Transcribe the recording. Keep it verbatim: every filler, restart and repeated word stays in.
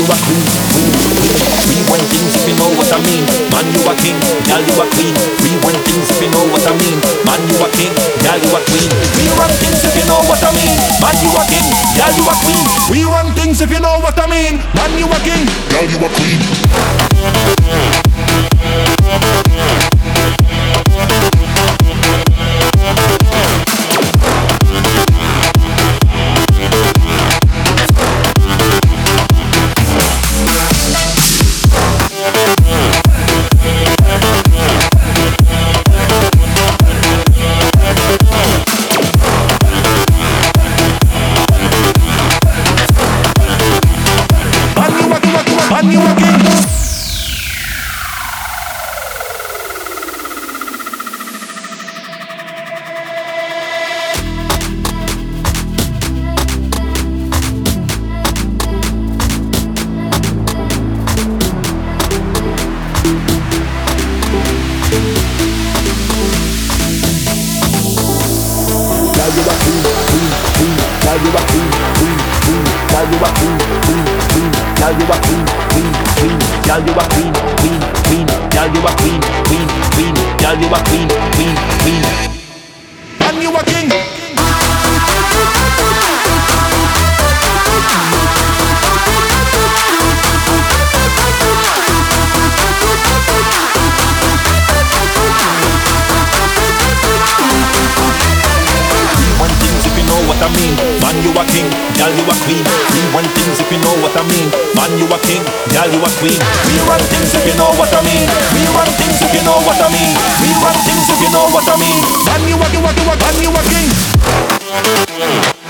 you a queen, queen, queen. We run things if you know what I mean. Man, you a king, girl, you a queen. We run things if you know what I mean. Man, you a king, girl, you a queen. We run things if you know what I mean. Man, you a king, girl, you a queen. We run things if you know what I mean. Man, you a king, girl, you a queen. Man, you a king. Girl, you a queen, queen, queen. Girl, you a queen, queen, queen. Girl, you a queen, queen, queen. Girl, you a queen, queen, queen. Girl, you a queen, queen, queen. Girl, you a queen, queen, queen. Girl, you a queen, queen, queen. And you a king. One things if you know what I mean. Man, you a king, girl, you a queen. We run things if you know what I mean. Man, you a king, girl, you a queen. We run things if you know what I mean. We run things if you know what I mean. We run things if you know what I mean. Man, you a, you a, you a, man, you a king.